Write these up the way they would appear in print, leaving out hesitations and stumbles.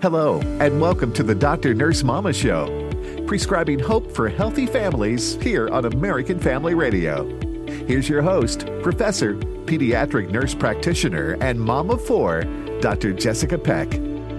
Hello, and welcome to the Dr. Nurse Mama Show, prescribing hope for healthy families here on American Family Radio. Here's your host, Professor, Pediatric Nurse Practitioner, and Mom of Four, Dr. Jessica Peck.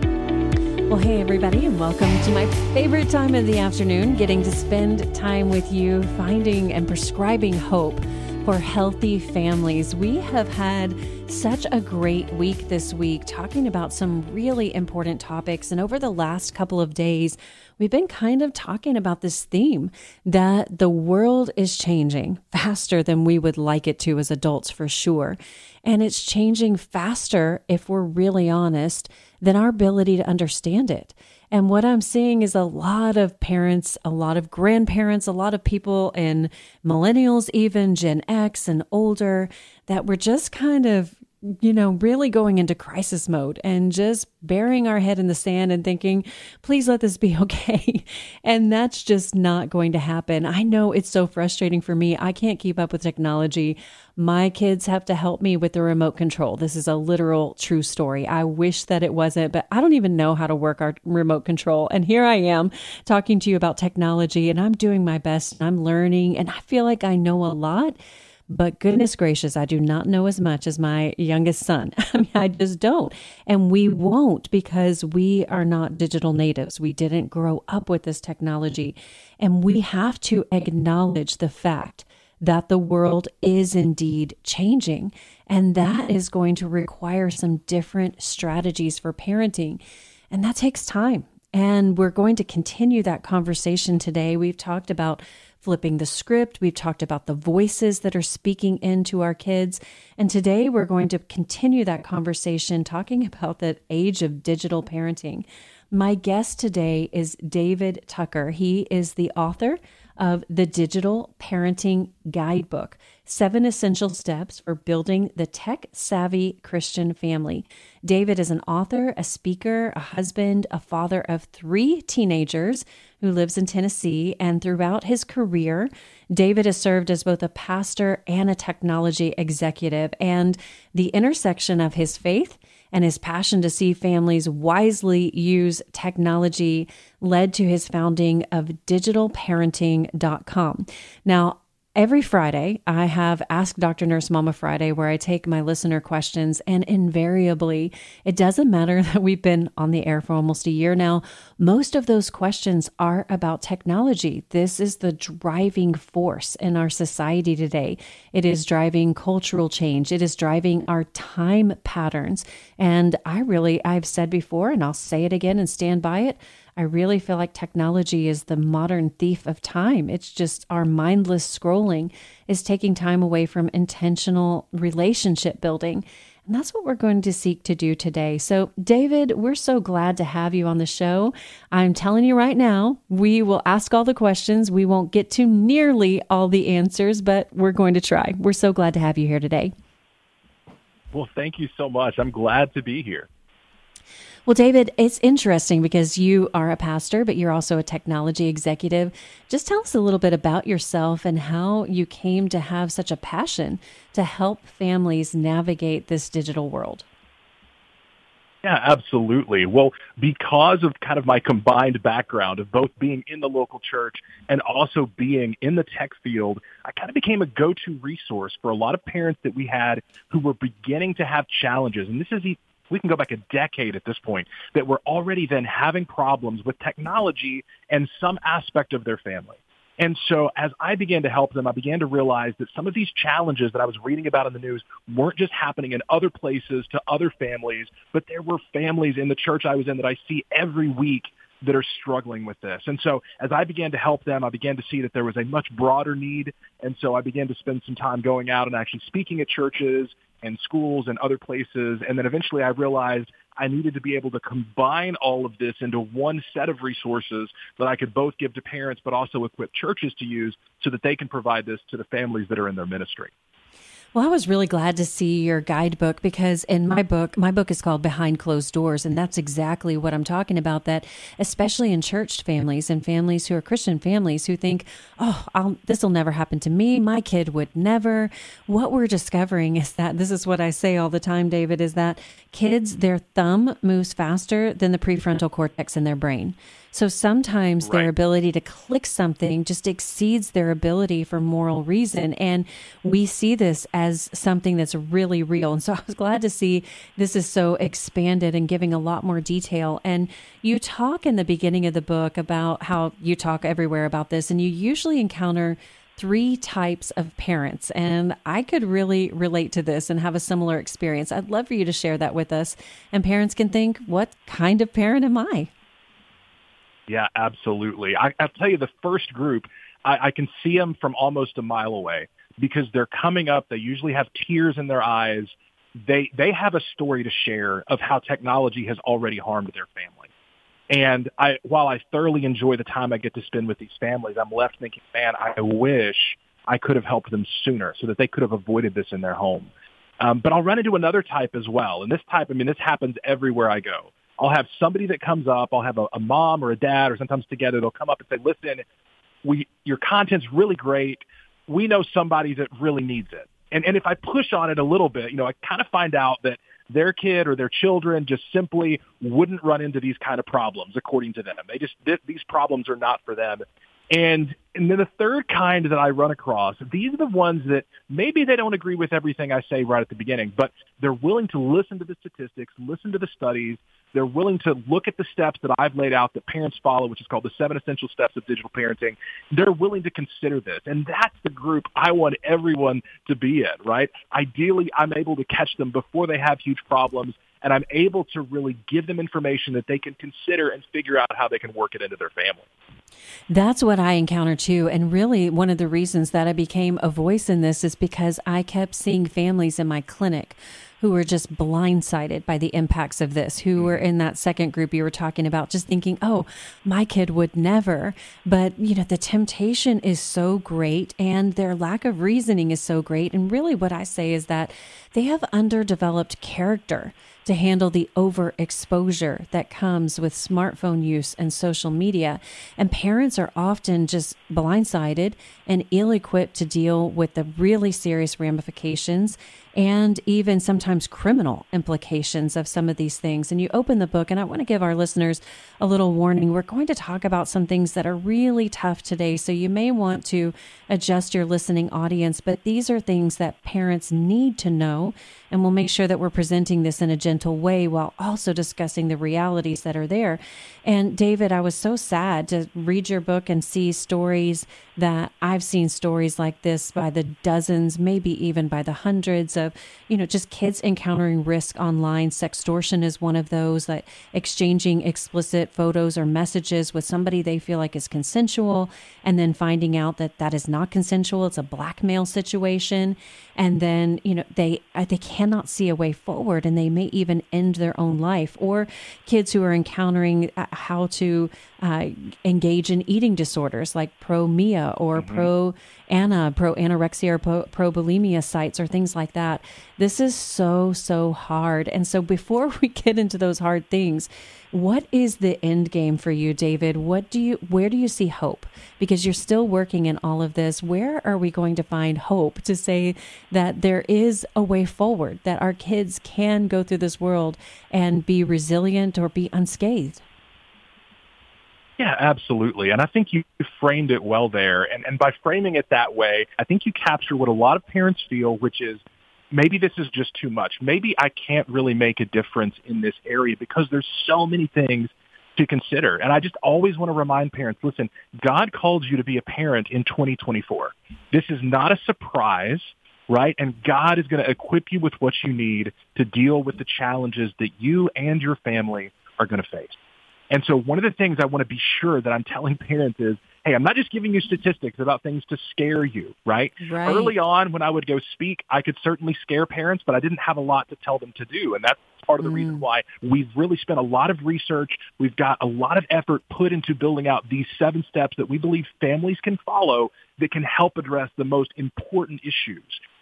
Well, hey, everybody, and welcome to my favorite time of the afternoon, getting to spend time with you, finding and prescribing hope for healthy families. We have had such a great week this week, talking about some really important topics. And over the last couple of days, we've been kind of talking about this theme that the world is changing faster than we would like it to as adults, for sure. And it's changing faster, if we're really honest, than our ability to understand it. And what I'm seeing is a lot of parents, a lot of grandparents, a lot of people in millennials, even Gen X and older, that we're just kind of, really going into crisis mode and just burying our head in the sand and thinking, please let this be okay. And that's just not going to happen. I know it's so frustrating for me. I can't keep up with technology. My kids have to help me with the remote control. This is a literal true story. I wish that it wasn't, but I don't even know how to work our remote control. And here I am talking to you about technology, and I'm doing my best, and I'm learning, and I feel like I know a lot. But goodness gracious, I do not know as much as my youngest son. I just don't. And we won't, because we are not digital natives. We didn't grow up with this technology. And we have to acknowledge the fact that the world is indeed changing. And that is going to require some different strategies for parenting. And that takes time. And we're going to continue that conversation today. We've talked about flipping the script. We've talked about the voices that are speaking into our kids. And today we're going to continue that conversation talking about the age of digital parenting. My guest today is David Tucker. He is the author of the Digital Parenting Guidebook, 7 Essential Steps for Building the Tech-Savvy Christian Family. David is an author, a speaker, a husband, a father of 3 teenagers who lives in Tennessee. And throughout his career, David has served as both a pastor and a technology executive. And the intersection of his faith and his passion to see families wisely use technology led to his founding of digitalparenting.com. Now, every Friday, I have Ask Dr. Nurse Mama Friday, where I take my listener questions, and invariably, it doesn't matter that we've been on the air for almost a year now, most of those questions are about technology. This is the driving force in our society today. It is driving cultural change. It is driving our time patterns. And I've said before, and I'll say it again and stand by it, I really feel like technology is the modern thief of time. It's just our mindless scrolling is taking time away from intentional relationship building. And that's what we're going to seek to do today. So, David, we're so glad to have you on the show. I'm telling you right now, we will ask all the questions. We won't get to nearly all the answers, but we're going to try. We're so glad to have you here today. Well, thank you so much. I'm glad to be here. Well, David, it's interesting because you are a pastor, but you're also a technology executive. Just tell us a little bit about yourself and how you came to have such a passion to help families navigate this digital world. Yeah, absolutely. Well, because of kind of my combined background of both being in the local church and also being in the tech field, I kind of became a go-to resource for a lot of parents that we had who were beginning to have challenges. And this is we can go back a decade at this point, that were already then having problems with technology and some aspect of their family. And so as I began to help them, I began to realize that some of these challenges that I was reading about in the news weren't just happening in other places to other families, but there were families in the church I was in that I see every week that are struggling with this. And so as I began to help them, I began to see that there was a much broader need. And so I began to spend some time going out and actually speaking at churches and schools and other places. And then eventually I realized I needed to be able to combine all of this into one set of resources that I could both give to parents, but also equip churches to use so that they can provide this to the families that are in their ministry. Well, I was really glad to see your guidebook because in my book is called Behind Closed Doors. And that's exactly what I'm talking about, that especially in church families and families who are Christian families who think, this will never happen to me. My kid would never. What we're discovering is that, this is what I say all the time, David, is that kids, their thumb moves faster than the prefrontal cortex in their brain. So sometimes their ability to click something just exceeds their ability for moral reason. And we see this as something that's really real. And so I was glad to see this is so expanded and giving a lot more detail. And you talk in the beginning of the book about how you talk everywhere about this, and you usually encounter 3 types of parents. And I could really relate to this and have a similar experience. I'd love for you to share that with us. And parents can think, what kind of parent am I? Yeah, absolutely. I'll tell you, the first group, I can see them from almost a mile away because they're coming up. They usually have tears in their eyes. They have a story to share of how technology has already harmed their family. And while I thoroughly enjoy the time I get to spend with these families, I'm left thinking, man, I wish I could have helped them sooner so that they could have avoided this in their home. But I'll run into another type as well. And this type, this happens everywhere I go. I'll have somebody that comes up. I'll have a mom or a dad, or sometimes together, they'll come up and say, listen, your content's really great. We know somebody that really needs it. And if I push on it a little bit, I kind of find out that their kid or their children just simply wouldn't run into these kind of problems, according to them. These problems are not for them. And then the third kind that I run across, these are the ones that maybe they don't agree with everything I say right at the beginning, but they're willing to listen to the statistics, listen to the studies. They're willing to look at the steps that I've laid out that parents follow, which is called the 7 Essential Steps of Digital Parenting. They're willing to consider this. And that's the group I want everyone to be in, right? Ideally, I'm able to catch them before they have huge problems, and I'm able to really give them information that they can consider and figure out how they can work it into their family. That's what I encounter too. And really, one of the reasons that I became a voice in this is because I kept seeing families in my clinic who were just blindsided by the impacts of this, who were in that second group you were talking about, just thinking, my kid would never. But, the temptation is so great and their lack of reasoning is so great. And really what I say is that they have underdeveloped character to handle the overexposure that comes with smartphone use and social media. And parents are often just blindsided and ill-equipped to deal with the really serious ramifications and even sometimes criminal implications of some of these things. And you open the book, and I want to give our listeners a little warning. We're going to talk about some things that are really tough today, so you may want to adjust your listening audience, but these are things that parents need to know, and we'll make sure that we're presenting this in a gentle way while also discussing the realities that are there. And David, I was so sad to read your book and see stories that I've seen stories like this by the dozens, maybe even by the hundreds of, just kids encountering risk online. Sextortion is one of those, that exchanging explicit photos or messages with somebody they feel like is consensual, and then finding out that that is not consensual. It's a blackmail situation. And then, they cannot see a way forward, and they may even end their own life. Or kids who are encountering how to engage in eating disorders like pro-MIA or pro-anorexia or pro-bulimia sites or things like that. This is so, so hard. And so before we get into those hard things, what is the end game for you, David? Where do you see hope? Because you're still working in all of this. Where are we going to find hope to say that there is a way forward, that our kids can go through this world and be resilient or be unscathed? Yeah, absolutely. And I think you framed it well there. And by framing it that way, I think you capture what a lot of parents feel, which is, maybe this is just too much. Maybe I can't really make a difference in this area because there's so many things to consider. And I just always want to remind parents, listen, God called you to be a parent in 2024. This is not a surprise, right? And God is going to equip you with what you need to deal with the challenges that you and your family are going to face. And so one of the things I want to be sure that I'm telling parents is, hey, I'm not just giving you statistics about things to scare you, right? Early on, when I would go speak, I could certainly scare parents, but I didn't have a lot to tell them to do. And that's part of the reason why we've really spent a lot of research. We've got a lot of effort put into building out these 7 steps that we believe families can follow that can help address the most important issues.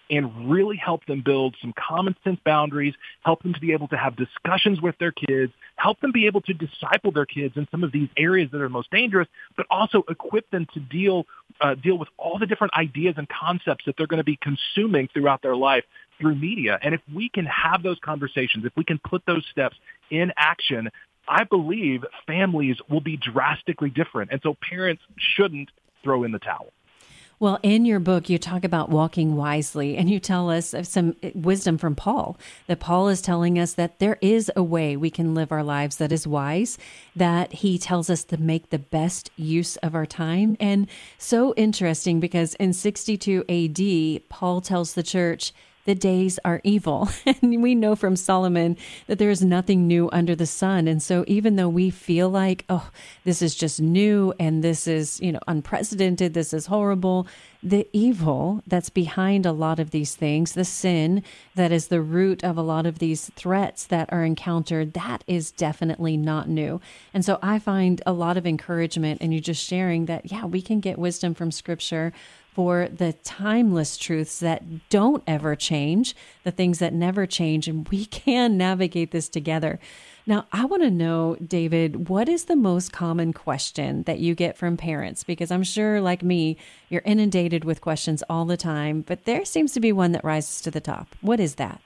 and really help them build some common sense boundaries, help them to be able to have discussions with their kids, help them be able to disciple their kids in some of these areas that are most dangerous, but also equip them to deal with all the different ideas and concepts that they're going to be consuming throughout their life through media. And if we can have those conversations, if we can put those steps in action, I believe families will be drastically different. And so parents shouldn't throw in the towel. Well, in your book, you talk about walking wisely, and you tell us of some wisdom from Paul, that Paul is telling us that there is a way we can live our lives that is wise, that he tells us to make the best use of our time. And so interesting, because in 62 AD, Paul tells the church, the days are evil. And we know from Solomon that there is nothing new under the sun. And so even though we feel like, oh, this is just new and this is, unprecedented, this is horrible, the evil that's behind a lot of these things, the sin that is the root of a lot of these threats that are encountered, that is definitely not new. And so I find a lot of encouragement in you just sharing that, yeah, we can get wisdom from Scripture for the timeless truths that don't ever change, the things that never change, and we can navigate this together. Now, I want to know, David, what is the most common question that you get from parents? Because I'm sure, like me, you're inundated with questions all the time, but there seems to be one that rises to the top. What is that?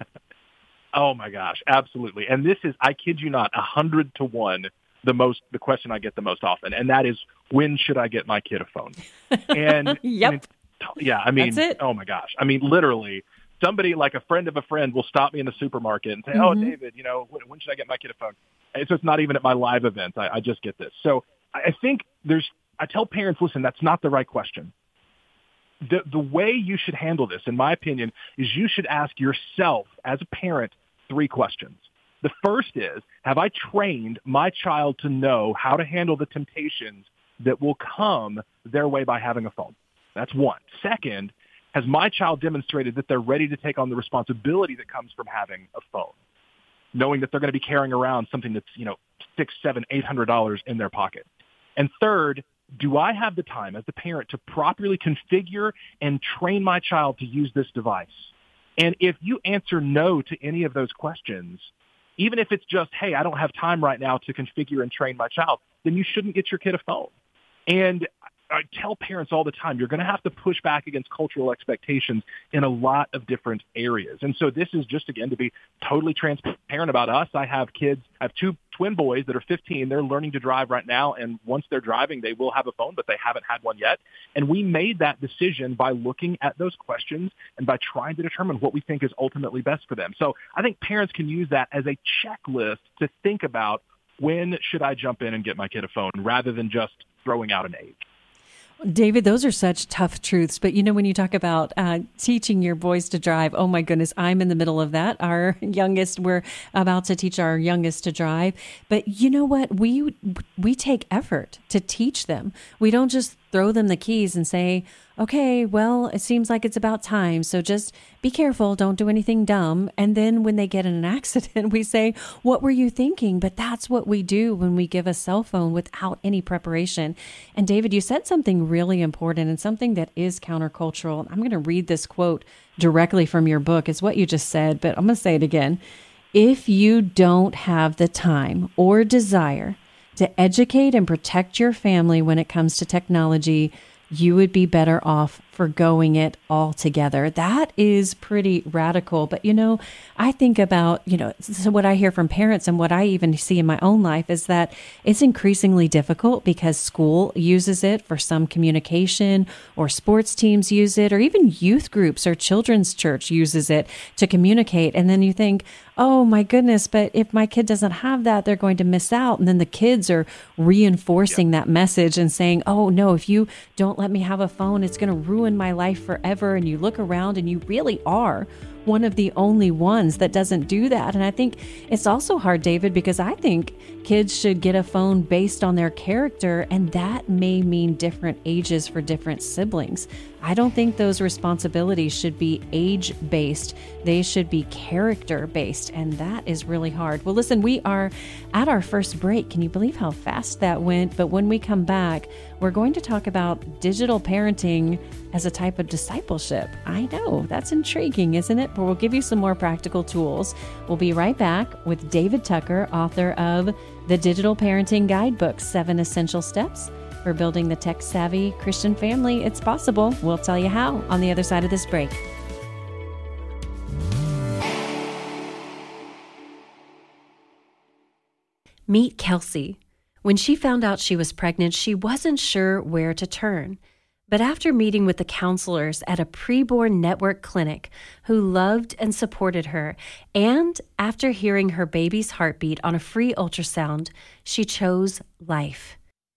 Oh my gosh, absolutely. And this is, I kid you not, 100 to 1, the question I get the most often, and that is, when should I get my kid a phone? And yep. Yeah, I mean, that's it. Oh my gosh. I mean, literally, somebody like a friend of a friend will stop me in the supermarket and say, oh, David, when should I get my kid a phone? And so it's not even at my live events. I just get this. So I think I tell parents, listen, that's not the right question. The way you should handle this, in my opinion, is you should ask yourself as a parent 3 questions. The first is, have I trained my child to know how to handle the temptations that will come their way by having a phone? That's one. Second, has my child demonstrated that they're ready to take on the responsibility that comes from having a phone, knowing that they're going to be carrying around something that's, $600, $700, $800 in their pocket? And third, do I have the time as the parent to properly configure and train my child to use this device? And if you answer no to any of those questions, even if it's just, hey, I don't have time right now to configure and train my child, then you shouldn't get your kid a phone. And I tell parents all the time, you're going to have to push back against cultural expectations in a lot of different areas. And so this is just, again, to be totally transparent about us. I have 2 twin boys that are 15. They're learning to drive right now. And once they're driving, they will have a phone, but they haven't had one yet. And we made that decision by looking at those questions and by trying to determine what we think is ultimately best for them. So I think parents can use that as a checklist to think about, when should I jump in and get my kid a phone, rather than just throwing out an age. David, those are such tough truths. But, when you talk about teaching your boys to drive, oh, my goodness, I'm in the middle of that. We're about to teach our youngest to drive. But you know what? We take effort to teach them. We don't just throw them the keys and say, okay, well, it seems like it's about time, so just be careful, don't do anything dumb. And then when they get in an accident, we say, what were you thinking? But that's what we do when we give a cell phone without any preparation. And David, you said something really important and something that is countercultural. I'm going to read this quote directly from your book. It's what you just said, but I'm going to say it again. If you don't have the time or desire to educate and protect your family when it comes to technology, you would be better off forgoing it altogether. That is pretty radical. But, I think about, so what I hear from parents and what I even see in my own life is that it's increasingly difficult because school uses it for some communication, or sports teams use it, or even youth groups or children's church uses it to communicate. And then you think, oh my goodness, but if my kid doesn't have that, they're going to miss out. And then the kids are reinforcing that message and saying, oh no, if you don't let me have a phone, it's going to ruin my life forever. And you look around and you really are one of the only ones that doesn't do that. And I think it's also hard, David, because I think kids should get a phone based on their character, and that may mean different ages for different siblings. I don't think those responsibilities should be age-based. They should be character-based, and that is really hard. Well, listen, we are at our first break. Can you believe how fast that went? But when we come back, we're going to talk about digital parenting as a type of discipleship. I know, that's intriguing, isn't it? But we'll give you some more practical tools. We'll be right back with David Tucker, author of the Digital Parenting Guidebook, 7 Essential Steps for Building the Tech-Savvy Christian Family. It's possible. We'll tell you how on the other side of this break. Meet Kelsey. When she found out she was pregnant, she wasn't sure where to turn. But after meeting with the counselors at a preborn network clinic who loved and supported her, and after hearing her baby's heartbeat on a free ultrasound, she chose life.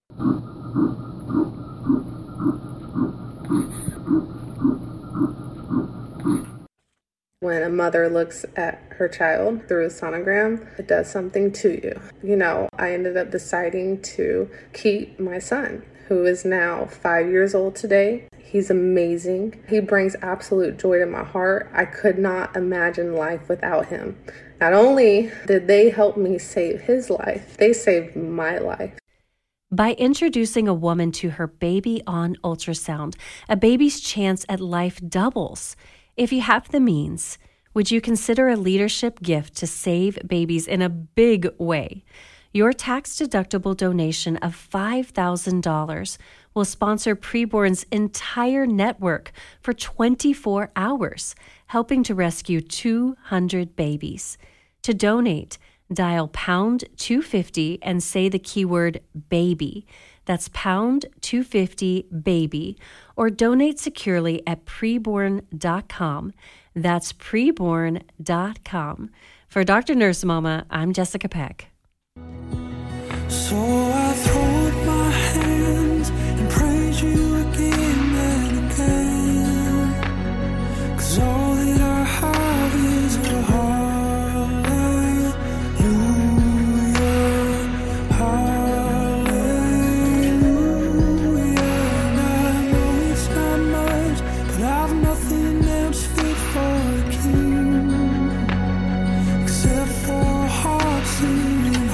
When a mother looks at her child through a sonogram, it does something to you. I ended up deciding to keep my son, who is now 5 years old today. He's amazing. He brings absolute joy to my heart. I could not imagine life without him. Not only did they help me save his life, they saved my life. By introducing a woman to her baby on ultrasound, a baby's chance at life doubles. If you have the means, would you consider a leadership gift to save babies in a big way? Your tax-deductible donation of $5,000 will sponsor Preborn's entire network for 24 hours, helping to rescue 200 babies. To donate, dial pound 250 and say the keyword baby. That's pound 250 baby, or donate securely at preborn.com. That's preborn.com. For Dr. Nurse Mama, I'm Jessica Peck. So I throw up my hands and praise you again and again, 'cause all that I have is a hallelujah, hallelujah. And I know it's not much, but I've nothing else fit for a king except for a heart singing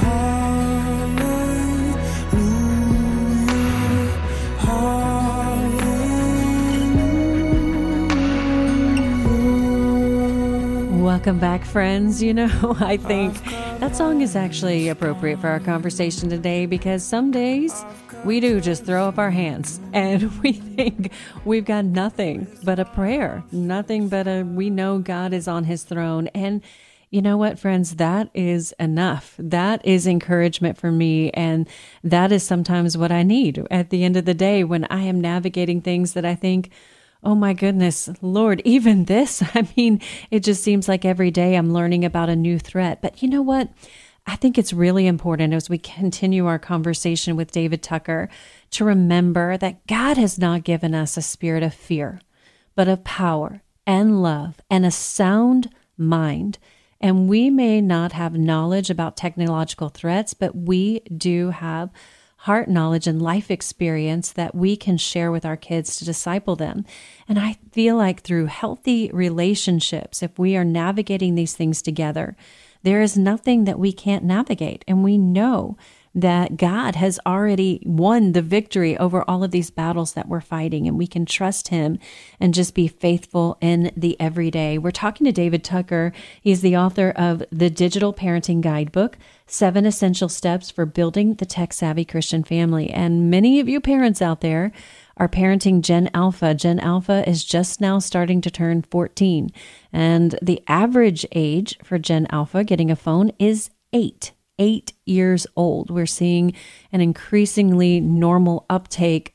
Welcome back, friends. I think that song is actually appropriate for our conversation today, because some days we do just throw up our hands and we think we've got nothing but a prayer, nothing but we know God is on his throne. And you know what, friends, that is enough. That is encouragement for me. And that is sometimes what I need at the end of the day when I am navigating things that I think, oh my goodness, Lord, even this, it just seems like every day I'm learning about a new threat. But you know what? I think it's really important as we continue our conversation with David Tucker to remember that God has not given us a spirit of fear, but of power and love and a sound mind. And we may not have knowledge about technological threats, but we do have heart knowledge and life experience that we can share with our kids to disciple them. And I feel like through healthy relationships, if we are navigating these things together, there is nothing that we can't navigate. And we know that God has already won the victory over all of these battles that we're fighting, and we can trust him and just be faithful in the everyday. We're talking to David Tucker. He's the author of the Digital Parenting Guidebook, 7 Essential Steps for Building the Tech-Savvy Christian Family. And many of you parents out there are parenting Gen Alpha. Gen Alpha is just now starting to turn 14. And the average age for Gen Alpha getting a phone is 8 years old. We're seeing an increasingly normative uptake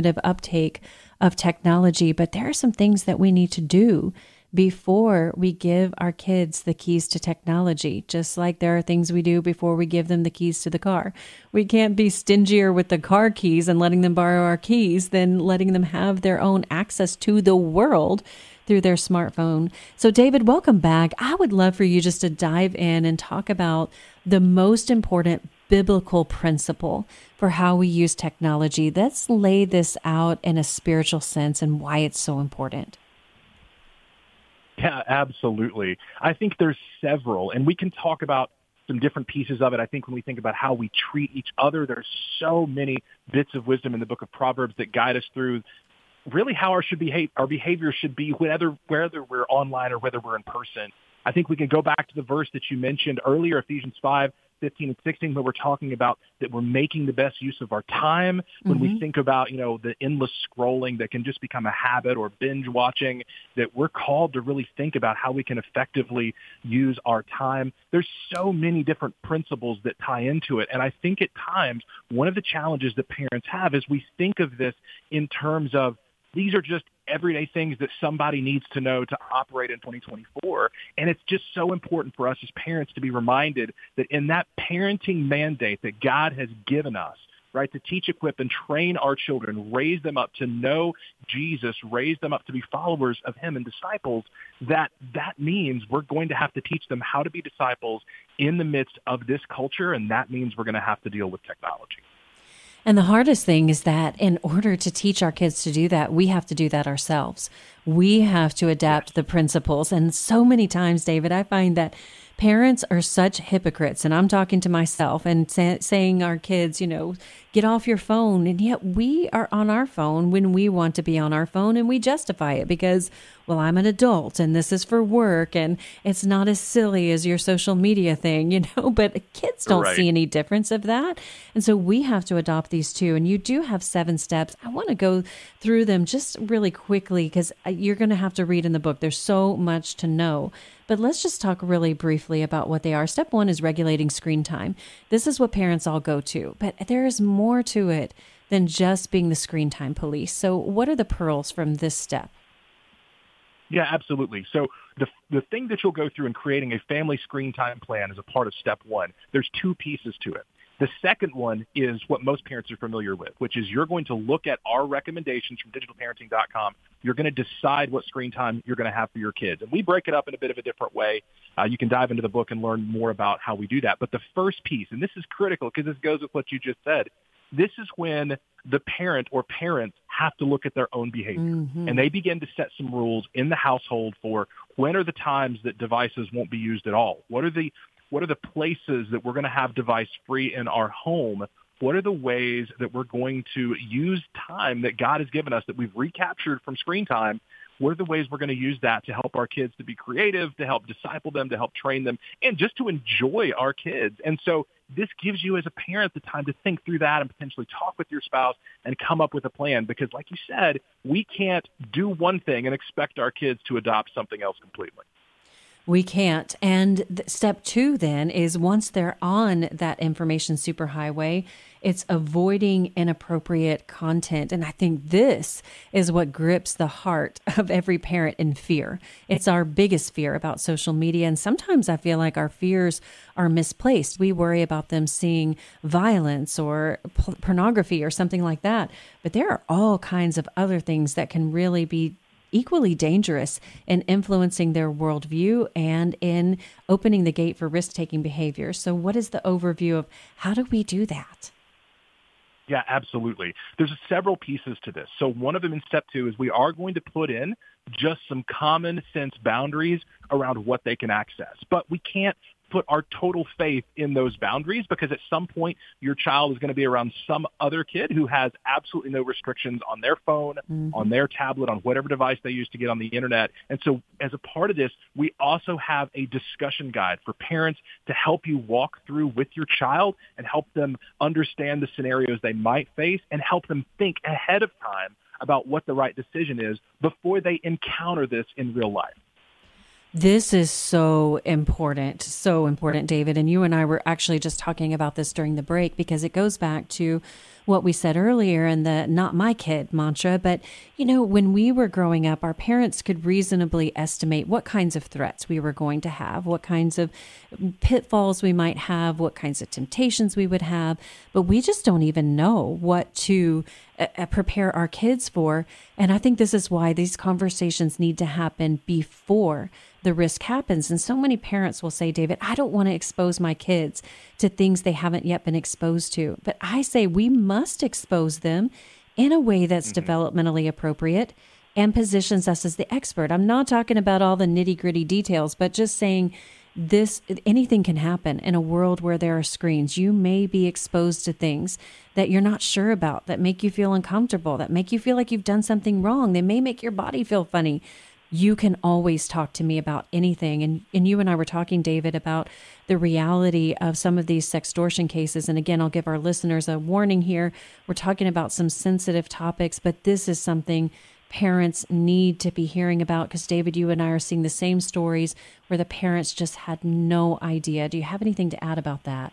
of technology, but there are some things that we need to do before we give our kids the keys to technology, just like there are things we do before we give them the keys to the car. We can't be stingier with the car keys and letting them borrow our keys than letting them have their own access to the world through their smartphone. So David, welcome back. I would love for you just to dive in and talk about the most important biblical principle for how we use technology. Let's lay this out in a spiritual sense and why it's so important. Yeah, absolutely. I think there's several, and we can talk about some different pieces of it. I think when we think about how we treat each other, there's so many bits of wisdom in the book of Proverbs that guide us through really how our behavior should be, whether we're online or whether we're in person. I think we can go back to the verse that you mentioned earlier, Ephesians 5:15 and 16, where we're talking about that we're making the best use of our time. When we think about, the endless scrolling that can just become a habit or binge watching, that we're called to really think about how we can effectively use our time. There's so many different principles that tie into it. And I think at times, one of the challenges that parents have is we think of this in terms of these are just everyday things that somebody needs to know to operate in 2024. And it's just so important for us as parents to be reminded that in that parenting mandate that God has given us, right, to teach, equip, and train our children, raise them up to know Jesus, raise them up to be followers of him and disciples, that means we're going to have to teach them how to be disciples in the midst of this culture, and that means we're going to have to deal with technology. And the hardest thing is that in order to teach our kids to do that, we have to do that ourselves. We have to adapt the principles. And so many times, David, I find that parents are such hypocrites, and I'm talking to myself and saying our kids, get off your phone. And yet we are on our phone when we want to be on our phone, and we justify it because, well, I'm an adult and this is for work and it's not as silly as your social media thing, but kids don't see any difference of that. And so we have to adopt these too. And you do have 7 steps. I want to go through them just really quickly because you're going to have to read in the book. There's so much to know. But let's just talk really briefly about what they are. Step 1 is regulating screen time. This is what parents all go to, but there is more to it than just being the screen time police. So what are the pearls from this step? Yeah, absolutely. So the thing that you'll go through in creating a family screen time plan is a part of step 1. There's 2 pieces to it. The second one is what most parents are familiar with, which is you're going to look at our recommendations from digitalparenting.com. You're going to decide what screen time you're going to have for your kids. And we break it up in a bit of a different way. You can dive into the book and learn more about how we do that. But the first piece, and this is critical because this goes with what you just said, this is when the parent or parents have to look at their own behavior. And they begin to set some rules in the household for when are the times that devices won't be used at all? What are the places that we're going to have device free in our home? What are the ways that we're going to use time that God has given us that we've recaptured from screen time? What are the ways we're going to use that to help our kids to be creative, to help disciple them, to help train them, and just to enjoy our kids? And so this gives you as a parent the time to think through that and potentially talk with your spouse and come up with a plan. Because like you said, we can't do one thing and expect our kids to adopt something else completely. We can't. And step 2 then is once they're on that information superhighway, it's avoiding inappropriate content. And I think this is what grips the heart of every parent in fear. It's our biggest fear about social media. And sometimes I feel like our fears are misplaced. We worry about them seeing violence or pornography or something like that. But there are all kinds of other things that can really be equally dangerous in influencing their worldview and in opening the gate for risk-taking behavior. So what is the overview of how do we do that? Yeah, absolutely. There's several pieces to this. So one of them in step 2 is we are going to put in just some common sense boundaries around what they can access. But we can't put our total faith in those boundaries because at some point your child is going to be around some other kid who has absolutely no restrictions on their phone, on their tablet, on whatever device they use to get on the internet. And so as a part of this, we also have a discussion guide for parents to help you walk through with your child and help them understand the scenarios they might face and help them think ahead of time about what the right decision is before they encounter this in real life. This is so important, David. And you and I were actually just talking about this during the break because it goes back to what we said earlier and the not my kid mantra. But, when we were growing up, our parents could reasonably estimate what kinds of threats we were going to have, what kinds of pitfalls we might have, what kinds of temptations we would have. But we just don't even know what to prepare our kids for. And I think this is why these conversations need to happen before the risk happens. And so many parents will say, David, I don't want to expose my kids to things they haven't yet been exposed to. But I say we must expose them in a way that's developmentally appropriate and positions us as the expert. I'm not talking about all the nitty-gritty details, but just saying anything can happen in a world where there are screens. You may be exposed to things that you're not sure about, that make you feel uncomfortable, that make you feel like you've done something wrong. They may make your body feel funny. You can always talk to me about anything. And you and I were talking, David, about the reality of some of these sextortion cases. And again, I'll give our listeners a warning here. We're talking about some sensitive topics, but this is something parents need to be hearing about, because David, you and I are seeing the same stories where the parents just had no idea. Do you have anything to add about that?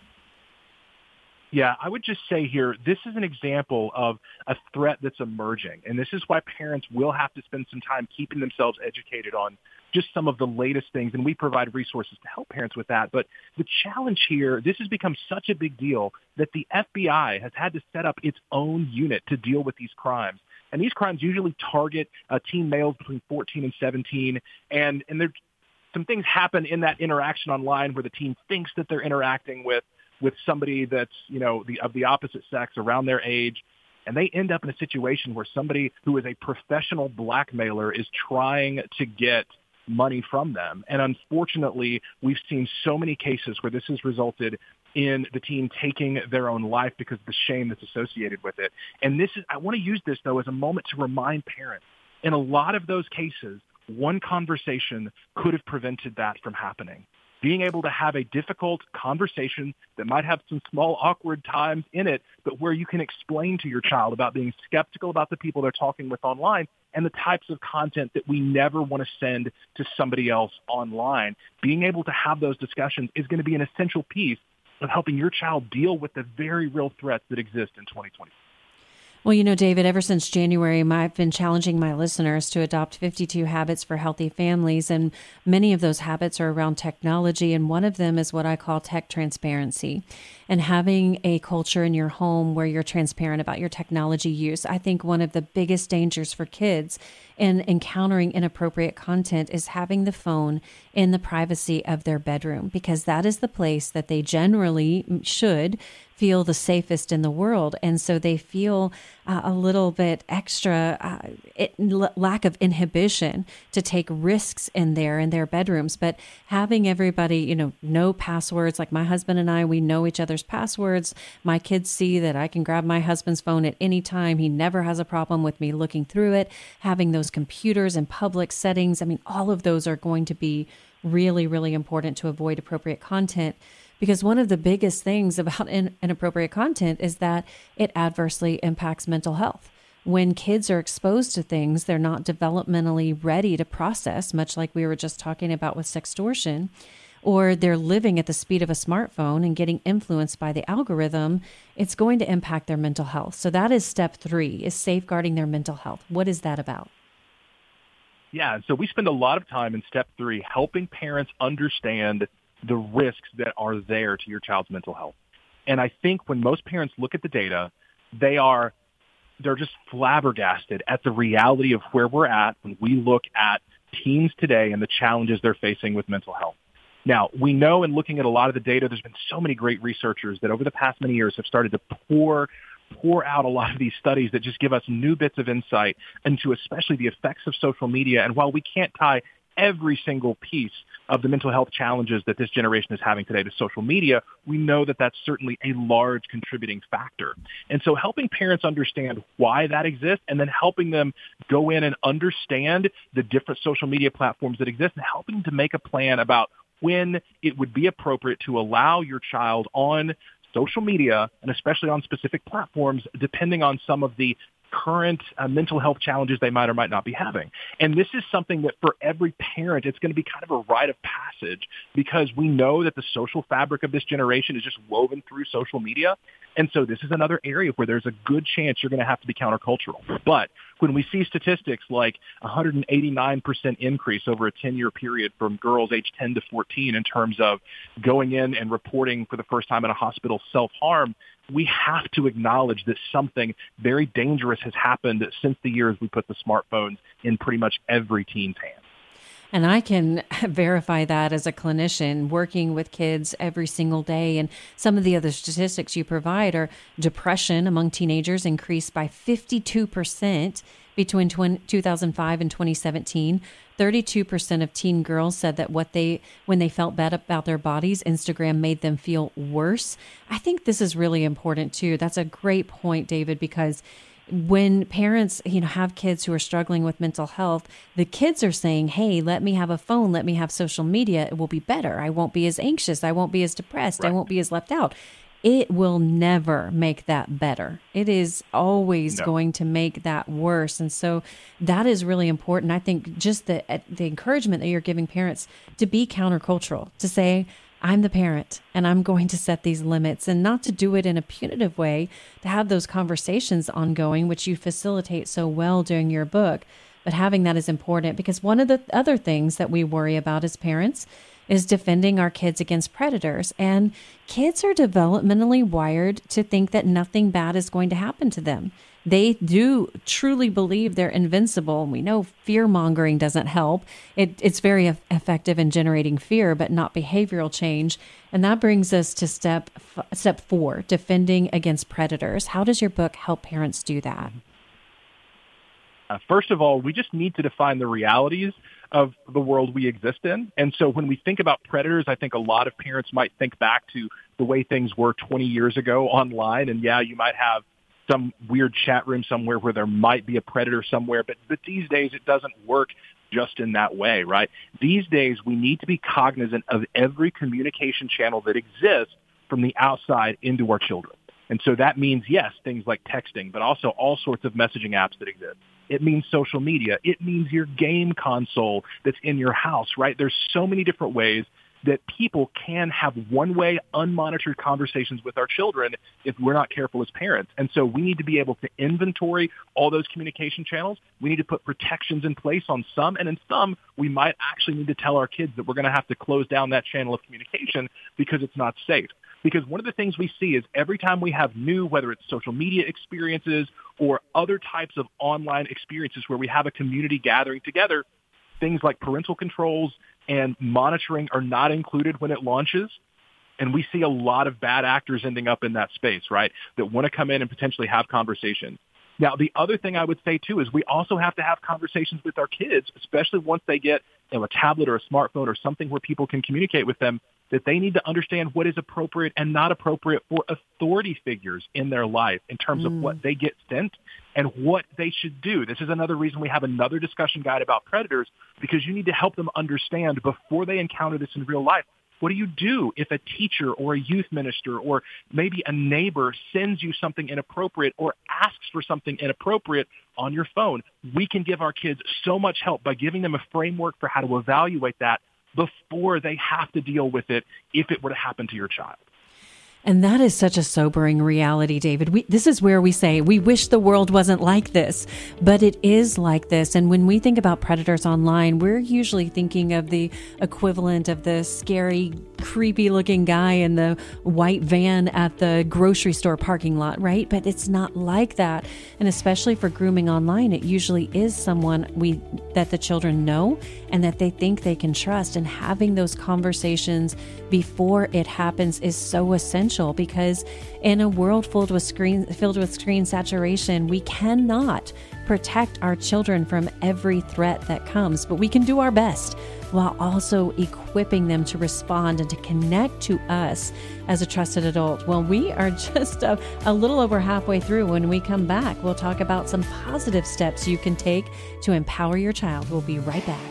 Yeah, I would just say here, this is an example of a threat that's emerging. And this is why parents will have to spend some time keeping themselves educated on just some of the latest things. And we provide resources to help parents with that. But the challenge here, this has become such a big deal that the FBI has had to set up its own unit to deal with these crimes. And these crimes usually target teen males between 14 and 17. And there, some things happen in that interaction online where the teen thinks that they're interacting with somebody that's, of the opposite sex around their age. And they end up in a situation where somebody who is a professional blackmailer is trying to get money from them. And unfortunately, we've seen so many cases where this has resulted in the teen taking their own life because of the shame that's associated with it. And I want to use this, though, as a moment to remind parents. In a lot of those cases, one conversation could have prevented that from happening. Being able to have a difficult conversation that might have some small awkward times in it, but where you can explain to your child about being skeptical about the people they're talking with online and the types of content that we never want to send to somebody else online. Being able to have those discussions is going to be an essential piece of helping your child deal with the very real threats that exist in 2020. Well, David, ever since January, I've been challenging my listeners to adopt 52 habits for healthy families. And many of those habits are around technology. And one of them is what I call tech transparency, and having a culture in your home where you're transparent about your technology use. I think one of the biggest dangers for kids in encountering inappropriate content is having the phone in the privacy of their bedroom, because that is the place that they generally should feel the safest in the world. And so they feel a little bit extra lack of inhibition to take risks in their bedrooms. But having everybody, know passwords, like my husband and I, we know each other's passwords. My kids see that I can grab my husband's phone at any time. He never has a problem with me looking through it. Having those computers in public settings, all of those are going to be really, really important to avoid appropriate content. Because one of the biggest things about inappropriate content is that it adversely impacts mental health. When kids are exposed to things they're not developmentally ready to process, much like we were just talking about with sextortion, or they're living at the speed of a smartphone and getting influenced by the algorithm, it's going to impact their mental health. So that is step 3, is safeguarding their mental health. What is that about? Yeah, so we spend a lot of time in step 3 helping parents understand the risks that are there to your child's mental health. And I think when most parents look at the data, they're just flabbergasted at the reality of where we're at when we look at teens today and the challenges they're facing with mental health. Now, we know in looking at a lot of the data, there's been so many great researchers that over the past many years have started to pour out a lot of these studies that just give us new bits of insight into especially the effects of social media. And while we can't tie every single piece of the mental health challenges that this generation is having today to social media, we know that that's certainly a large contributing factor. And so helping parents understand why that exists, and then helping them go in and understand the different social media platforms that exist, and helping them to make a plan about when it would be appropriate to allow your child on social media, and especially on specific platforms, depending on some of the current mental health challenges they might or might not be having. And this is something that for every parent, it's going to be kind of a rite of passage, because we know that the social fabric of this generation is just woven through social media. And so this is another area where there's a good chance you're going to have to be countercultural. But when we see statistics like 189% increase over a 10-year period from girls aged 10 to 14 in terms of going in and reporting for the first time in a hospital self-harm, we have to acknowledge that something very dangerous has happened since the years we put the smartphones in pretty much every teen's hands. And I can verify that as a clinician working with kids every single day. And some of the other statistics you provide are depression among teenagers increased by 52% between 2005 and 2017. 32% of teen girls said that when they felt bad about their bodies, Instagram made them feel worse. I think this is really important too. That's a great point, David, because when parents, have kids who are struggling with mental health, the kids are saying, hey, let me have a phone, let me have social media. It will be better. I won't be as anxious. I won't be as depressed. Right. I won't be as left out. It will never make that better. It is always going to make that worse. And so that is really important. I think just the encouragement that you're giving parents to be countercultural, to say, I'm the parent and I'm going to set these limits, and not to do it in a punitive way, to have those conversations ongoing, which you facilitate so well during your book. But having that is important, because one of the other things that we worry about as parents is defending our kids against predators. And kids are developmentally wired to think that nothing bad is going to happen to them. They do truly believe they're invincible. We know fear-mongering doesn't help. It's very effective in generating fear, but not behavioral change. And that brings us to step 4, defending against predators. How does your book help parents do that? First of all, we just need to define the realities of the world we exist in. And so when we think about predators, I think a lot of parents might think back to the way things were 20 years ago online. And you might have some weird chat room somewhere where there might be a predator somewhere, but these days it doesn't work just in that way, right? These days we need to be cognizant of every communication channel that exists from the outside into our children. And so that means, yes, things like texting, but also all sorts of messaging apps that exist. It means social media. It means your game console that's in your house, right? There's so many different ways that people can have one-way, unmonitored conversations with our children if we're not careful as parents. And so we need to be able to inventory all those communication channels. We need to put protections in place on some, and in some, we might actually need to tell our kids that we're going to have to close down that channel of communication because it's not safe. Because one of the things we see is every time we have new, whether it's social media experiences or other types of online experiences where we have a community gathering together, things like parental controls and monitoring are not included when it launches. And we see a lot of bad actors ending up in that space, right, that want to come in and potentially have conversations. Now, the other thing I would say, too, is we also have to have conversations with our kids, especially once they get a tablet or a smartphone or something where people can communicate with them, that they need to understand what is appropriate and not appropriate for authority figures in their life in terms of what they get sent and what they should do. This is another reason we have another discussion guide about predators, because you need to help them understand before they encounter this in real life. What do you do if a teacher or a youth minister or maybe a neighbor sends you something inappropriate or asks for something inappropriate on your phone? We can give our kids so much help by giving them a framework for how to evaluate that before they have to deal with it if it were to happen to your child. And that is such a sobering reality, David. This is where we say we wish the world wasn't like this, but it is like this. And when we think about predators online, we're usually thinking of the equivalent of the scary, creepy looking guy in the white van at the grocery store parking lot, right? But it's not like that. And especially for grooming online, it usually is someone that the children know and that they think they can trust. And having those conversations before it happens is so essential, because in a world filled with screen saturation, we cannot protect our children from every threat that comes, but we can do our best while also equipping them to respond and to connect to us as a trusted adult. Well, we are just a little over halfway through. When we come back, we'll talk about some positive steps you can take to empower your child. We'll be right back.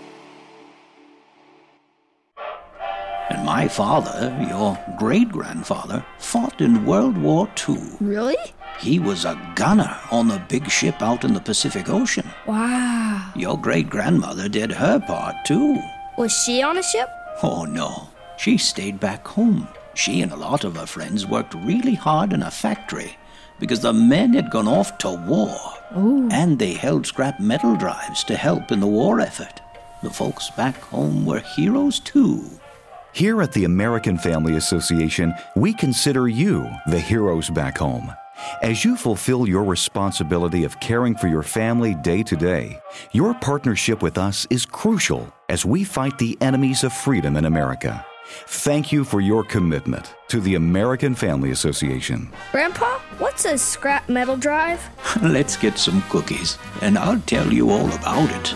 And my father, your great-grandfather, fought in World War II. Really? He was a gunner on the big ship out in the Pacific Ocean. Wow. Your great-grandmother did her part, too. Was she on a ship? Oh, no. She stayed back home. She and a lot of her friends worked really hard in a factory because the men had gone off to war. Ooh. And they held scrap metal drives to help in the war effort. The folks back home were heroes, too. Here at the American Family Association, we consider you the heroes back home. As you fulfill your responsibility of caring for your family day to day, your partnership with us is crucial as we fight the enemies of freedom in America. Thank you for your commitment to the American Family Association. Grandpa, what's a scrap metal drive? Let's get some cookies, and I'll tell you all about it.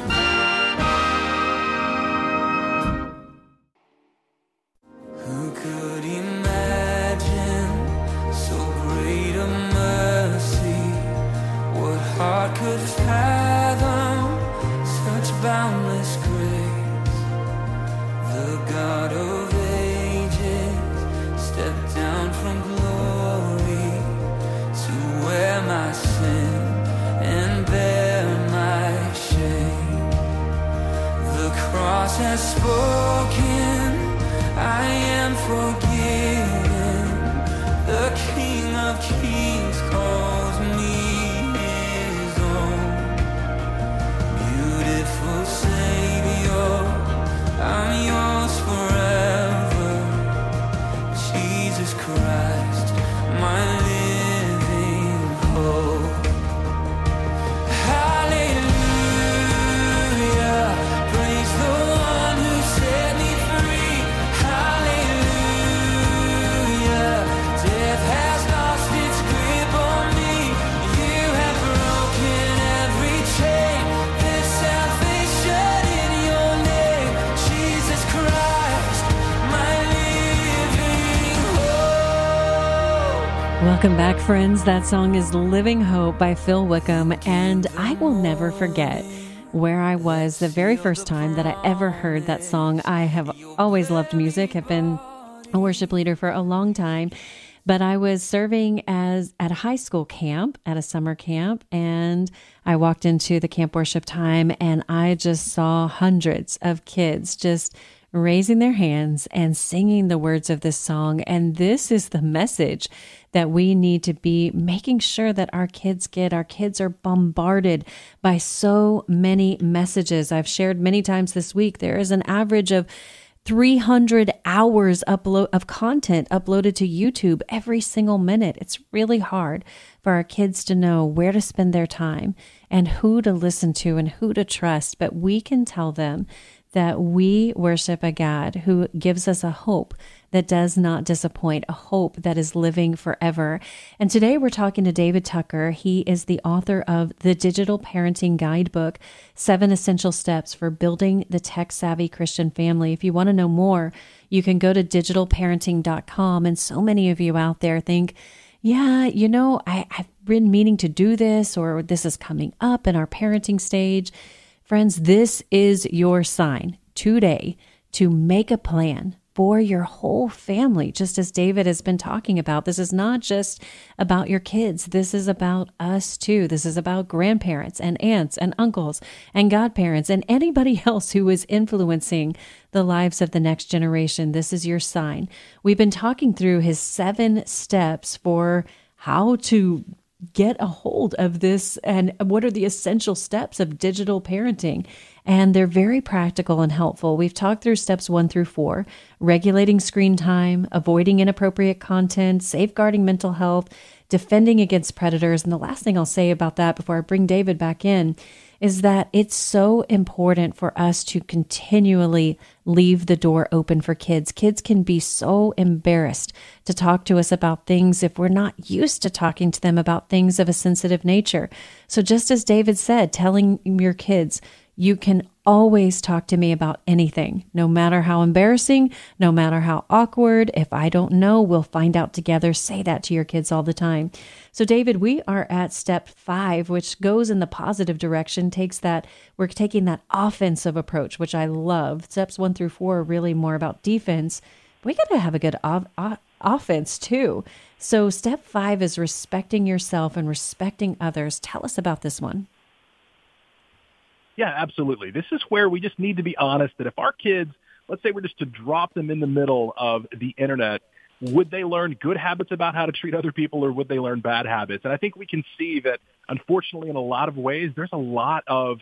Who could imagine so great a mercy? What heart could fathom such boundless grace? The God of ages stepped down from glory to wear my sin and bear my shame. The cross has spoken, I am forgiven. The King of Kings calls me his own. Beautiful Savior, I'm yours forever. Jesus Christ, my living hope. Hallelujah, praise the one who set me free. Hallelujah, death has lost its grip on me. You have broken every chain. There's salvation in your name, Jesus Christ, my living hope. Welcome back, friends. That song is Living Hope by Phil Wickham, and I will never forget where I was the very first time that I ever heard that song. I have always loved music. I've been a worship leader for a long time, but I was serving at a high school camp, at a summer camp, and I walked into the camp worship time, and I just saw hundreds of kids just raising their hands and singing the words of this song. And this is the message that we need to be making sure that our kids get. Our kids are bombarded by so many messages. I've shared many times this week, there is an average of 300 hours of content uploaded to YouTube every single minute. It's really hard for our kids to know where to spend their time and who to listen to and who to trust. But we can tell them that we worship a God who gives us a hope that does not disappoint, a hope that is living forever. And today we're talking to David Tucker. He is the author of the Digital Parenting Guidebook, 7 Essential Steps for Building the Tech-Savvy Christian Family. If you want to know more, you can go to digitalparenting.com. And so many of you out there think, yeah, you know, I've been meaning to do this, or this is coming up in our parenting stage. Friends, this is your sign today to make a plan for your whole family, just as David has been talking about. This is not just about your kids. This is about us too. This is about grandparents and aunts and uncles and godparents and anybody else who is influencing the lives of the next generation. This is your sign. We've been talking through his 7 steps for how to get a hold of this and what are the essential steps of digital parenting. And they're very practical and helpful. We've talked through steps 1 through 4, regulating screen time, avoiding inappropriate content, safeguarding mental health, defending against predators. And the last thing I'll say about that before I bring David back in is that it's so important for us to continually leave the door open for kids. Kids can be so embarrassed to talk to us about things if we're not used to talking to them about things of a sensitive nature. So just as David said, telling your kids, you can always talk to me about anything, no matter how embarrassing, no matter how awkward. If I don't know, we'll find out together. Say that to your kids all the time. So David, we are at step 5, which goes in the positive direction, we're taking that offensive approach, which I love. Steps 1 through 4 are really more about defense. We got to have a good offense too. So step 5 is respecting yourself and respecting others. Tell us about this one. Yeah, absolutely. This is where we just need to be honest that if our kids, let's say we're just to drop them in the middle of the internet, would they learn good habits about how to treat other people, or would they learn bad habits? And I think we can see that, unfortunately, in a lot of ways, there's a lot of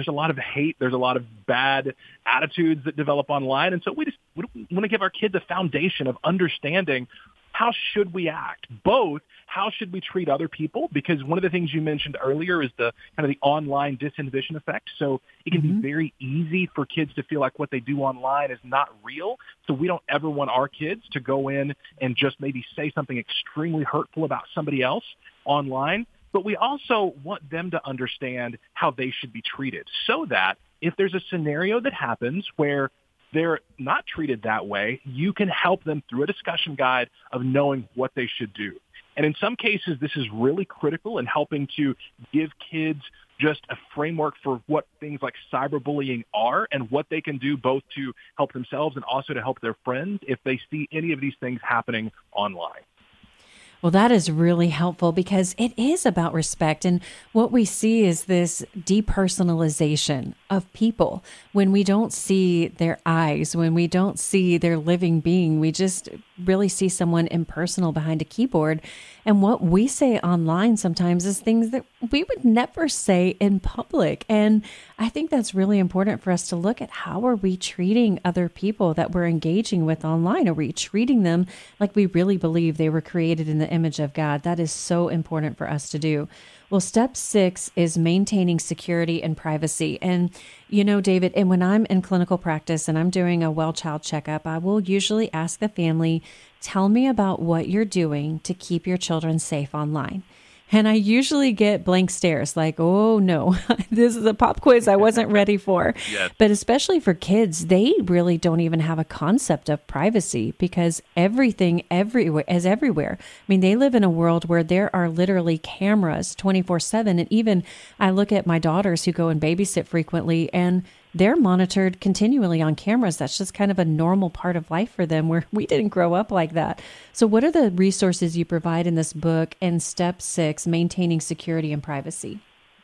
hate. There's a lot of bad attitudes that develop online. And so we want to give our kids a foundation of understanding how should we act, both how should we treat other people, because one of the things you mentioned earlier is the kind of the online disinhibition effect. So it can be very easy for kids to feel like what they do online is not real. So we don't ever want our kids to go in and just maybe say something extremely hurtful about somebody else online. But we also want them to understand how they should be treated, so that if there's a scenario that happens where they're not treated that way, you can help them through a discussion guide of knowing what they should do. And in some cases, this is really critical in helping to give kids just a framework for what things like cyberbullying are and what they can do both to help themselves and also to help their friends if they see any of these things happening online. Well, that is really helpful because it is about respect. And what we see is this depersonalization of people. When we don't see their eyes, when we don't see their living being, we just really see someone impersonal behind a keyboard. And what we say online sometimes is things that we would never say in public. And I think that's really important for us to look at how are we treating other people that we're engaging with online? Are we treating them like we really believe they were created in the image of God? That is so important for us to do. Well, step 6 is maintaining security and privacy. And, you know, David, and when I'm in clinical practice and I'm doing a well child checkup, I will usually ask the family, tell me about what you're doing to keep your children safe online. And I usually get blank stares like, oh, no, this is a pop quiz I wasn't ready for. Yes. But especially for kids, they really don't even have a concept of privacy because everything everywhere is everywhere. I mean, they live in a world where there are literally cameras 24/7. And even I look at my daughters who go and babysit frequently, and they're monitored continually on cameras. That's just kind of a normal part of life for them where we didn't grow up like that. So what are the resources you provide in this book and step 6, maintaining security and privacy?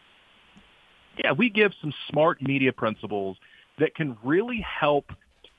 Yeah, we give some smart media principles that can really help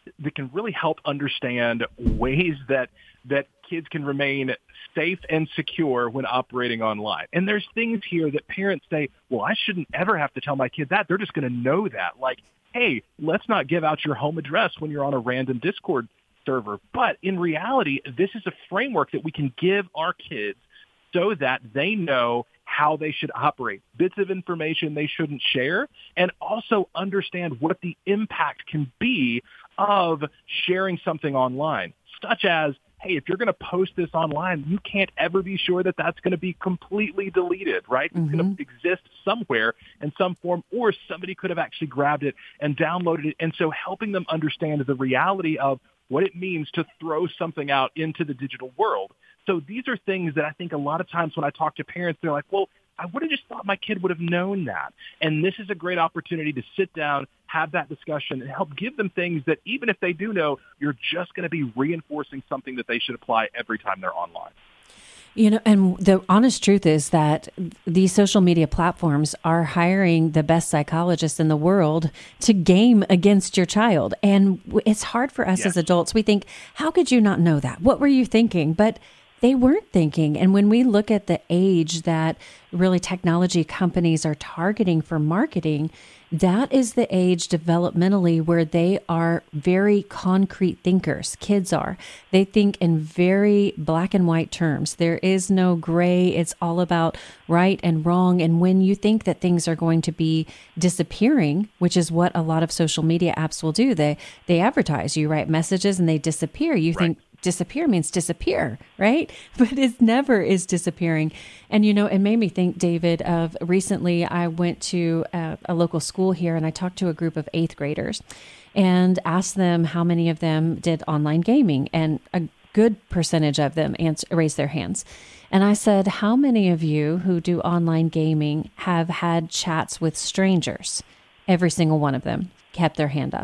understand ways that kids can remain safe and secure when operating online. And there's things here that parents say, well, I shouldn't ever have to tell my kid that. They're just going to know that. Like, hey, let's not give out your home address when you're on a random Discord server. But in reality, this is a framework that we can give our kids so that they know how they should operate, bits of information they shouldn't share, and also understand what the impact can be of sharing something online, such as, hey, if you're going to post this online, you can't ever be sure that that's going to be completely deleted, right? It's going to exist somewhere in some form, or somebody could have actually grabbed it and downloaded it. And so helping them understand the reality of what it means to throw something out into the digital world. So these are things that I think a lot of times when I talk to parents, they're like, well, I would have just thought my kid would have known that. And this is a great opportunity to sit down, have that discussion, and help give them things that even if they do know, you're just going to be reinforcing something that they should apply every time they're online. You know, and the honest truth is that these social media platforms are hiring the best psychologists in the world to game against your child. And it's hard for us as adults. We think, how could you not know that? What were you thinking? But they weren't thinking. And when we look at the age that really technology companies are targeting for marketing, that is the age developmentally where they are very concrete thinkers. Kids are. They think in very black and white terms. There is no gray. It's all about right and wrong. And when you think that things are going to be disappearing, which is what a lot of social media apps will do, they advertise. You write messages and they disappear. You think disappear means disappear, right? But it never is disappearing. And, you know, it made me think, David, of recently I went to a local school here and I talked to a group of 8th graders and asked them how many of them did online gaming. And a good percentage of them raised their hands. And I said, how many of you who do online gaming have had chats with strangers? Every single one of them kept their hand up.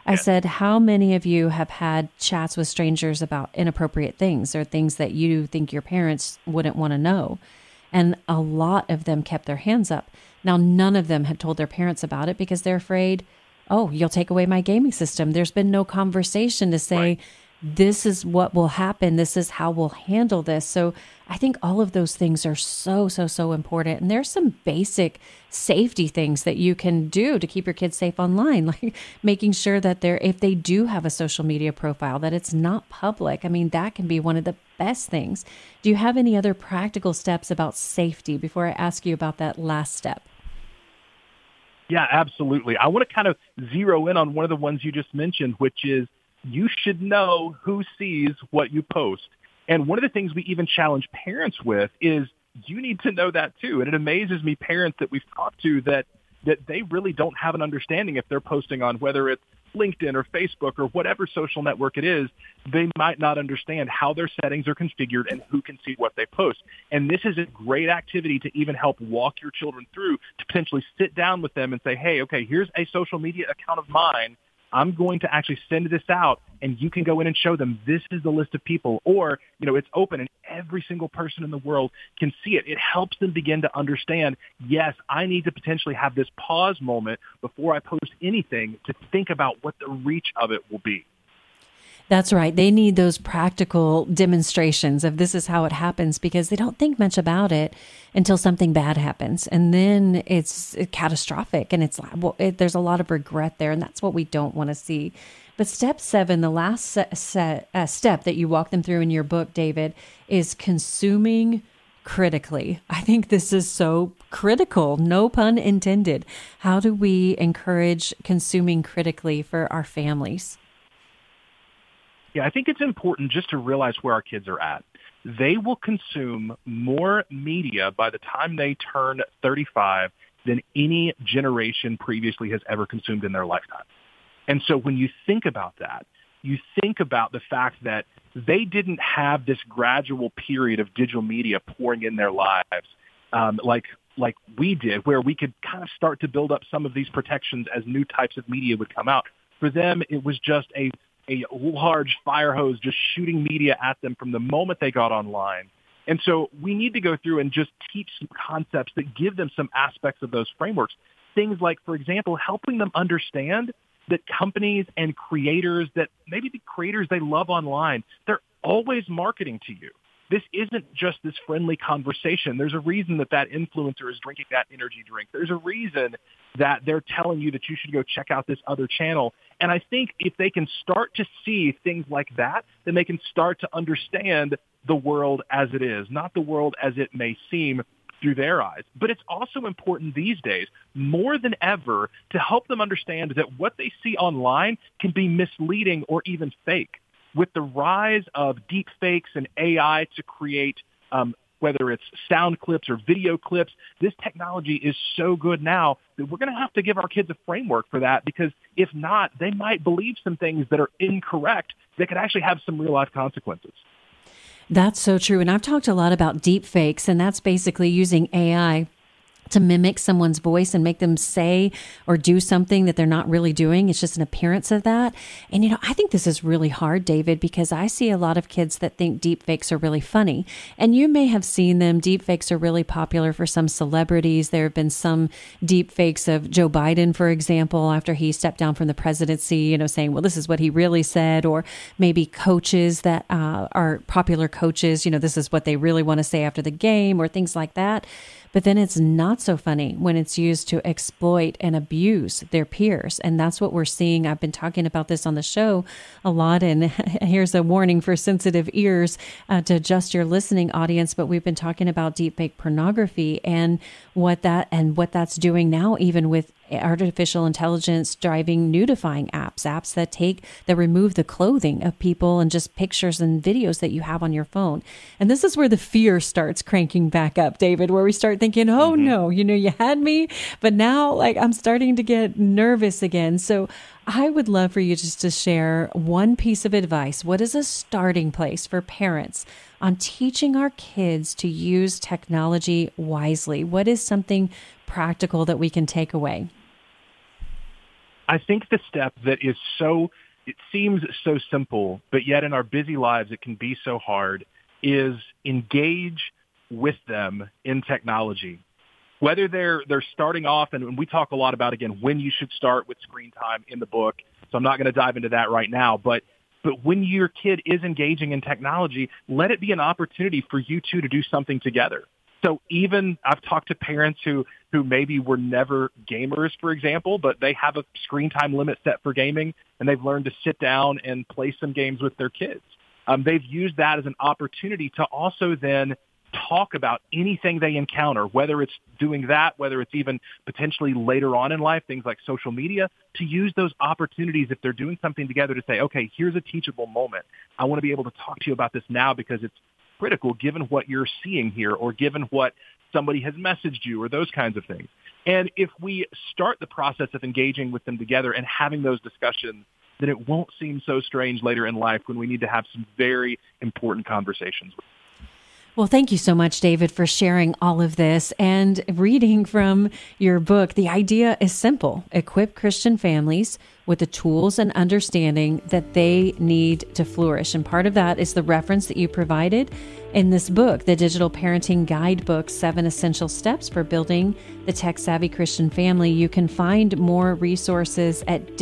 I said, how many of you have had chats with strangers about inappropriate things or things that you think your parents wouldn't want to know? And a lot of them kept their hands up. Now, none of them have told their parents about it because they're afraid, oh, you'll take away my gaming system. There's been no conversation to say, this is what will happen. This is how we'll handle this. So I think all of those things are so, so, so important. And there's some basic safety things that you can do to keep your kids safe online, like making sure that if they do have a social media profile, that it's not public. I mean, that can be one of the best things. Do you have any other practical steps about safety before I ask you about that last step? Yeah, absolutely. I want to kind of zero in on one of the ones you just mentioned, which is you should know who sees what you post. And one of the things we even challenge parents with is you need to know that too. And it amazes me, parents that we've talked to, that they really don't have an understanding if they're posting on whether it's LinkedIn or Facebook or whatever social network it is. They might not understand how their settings are configured and who can see what they post. And this is a great activity to even help walk your children through, to potentially sit down with them and say, hey, okay, here's a social media account of mine. I'm going to actually send this out, and you can go in and show them this is the list of people. Or, it's open and every single person in the world can see it. It helps them begin to understand, yes, I need to potentially have this pause moment before I post anything to think about what the reach of it will be. That's right. They need those practical demonstrations of this is how it happens, because they don't think much about it until something bad happens. And then it's catastrophic, and there's a lot of regret there. And that's what we don't want to see. But step 7, the last step that you walk them through in your book, David, is consuming critically. I think this is so critical, no pun intended. How do we encourage consuming critically for our families? Yeah, I think it's important just to realize where our kids are at. They will consume more media by the time they turn 35 than any generation previously has ever consumed in their lifetime. And so when you think about that, you think about the fact that they didn't have this gradual period of digital media pouring in their lives like we did, where we could kind of start to build up some of these protections as new types of media would come out. For them, it was just a large fire hose just shooting media at them from the moment they got online. And so we need to go through and just teach some concepts that give them some aspects of those frameworks. Things like, for example, helping them understand that companies and creators, that maybe the creators they love online, they're always marketing to you. This isn't just this friendly conversation. There's a reason that influencer is drinking that energy drink. There's a reason that they're telling you that you should go check out this other channel. And I think if they can start to see things like that, then they can start to understand the world as it is, not the world as it may seem through their eyes. But it's also important these days, more than ever, to help them understand that what they see online can be misleading or even fake. With the rise of deep fakes and AI to create whether it's sound clips or video clips, this technology is so good now that we're going to have to give our kids a framework for that, because if not, they might believe some things that are incorrect that could actually have some real life consequences. That's so true. And I've talked a lot about deep fakes, and that's basically using AI to mimic someone's voice and make them say or do something that they're not really doing. It's just an appearance of that. And, I think this is really hard, David, because I see a lot of kids that think deep fakes are really funny. And you may have seen them. Deep fakes are really popular for some celebrities. There have been some deep fakes of Joe Biden, for example, after he stepped down from the presidency, saying, well, this is what he really said. Or maybe coaches that are popular coaches, this is what they really want to say after the game, or things like that. But then it's not so funny when it's used to exploit and abuse their peers. And that's what we're seeing. I've been talking about this on the show a lot. And here's a warning for sensitive ears to adjust your listening audience. But we've been talking about deepfake pornography and what that's doing now, even with artificial intelligence driving nudifying apps that remove the clothing of people and just pictures and videos that you have on your phone. And this is where the fear starts cranking back up, David, where we start thinking, oh no, you had me, but now I'm starting to get nervous again. So I would love for you just to share one piece of advice. What is a starting place for parents on teaching our kids to use technology wisely? What is something practical that we can take away? I think the step that is it seems so simple, but yet in our busy lives it can be so hard, is engage with them in technology. Whether they're starting off, and we talk a lot about, again, when you should start with screen time in the book, so I'm not going to dive into that right now, but when your kid is engaging in technology, let it be an opportunity for you two to do something together. So even I've talked to parents who maybe were never gamers, for example, but they have a screen time limit set for gaming, and they've learned to sit down and play some games with their kids. They've used that as an opportunity to also then talk about anything they encounter, whether it's doing that, whether it's even potentially later on in life, things like social media, to use those opportunities if they're doing something together to say, okay, here's a teachable moment. I want to be able to talk to you about this now because it's critical given what you're seeing here or given what somebody has messaged you or those kinds of things. And if we start the process of engaging with them together and having those discussions, then it won't seem so strange later in life when we need to have some very important conversations with them. Well, thank you so much, David, for sharing all of this and reading from your book. The idea is simple. Equip Christian families with the tools and understanding that they need to flourish. And part of that is the reference that you provided in this book, the Digital Parenting Guidebook, 7 Essential Steps for Building the Tech-Savvy Christian Family. You can find more resources at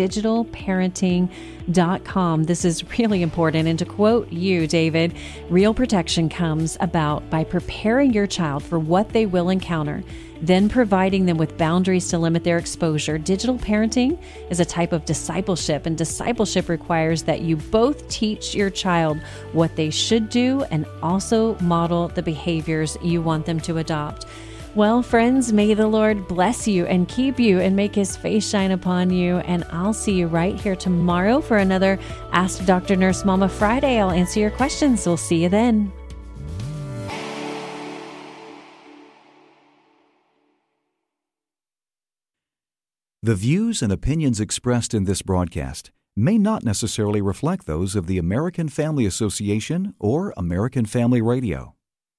digitalparenting.com. This is really important. And to quote you, David, real protection comes about by preparing your child for what they will encounter, then providing them with boundaries to limit their exposure. Digital parenting is a type of discipleship, and discipleship requires that you both teach your child what they should do and also model the behaviors you want them to adopt. Well, friends, may the Lord bless you and keep you and make his face shine upon you. And I'll see you right here tomorrow for another Ask Dr. Nurse Mama Friday. I'll answer your questions. We'll see you then. The views and opinions expressed in this broadcast may not necessarily reflect those of the American Family Association or American Family Radio.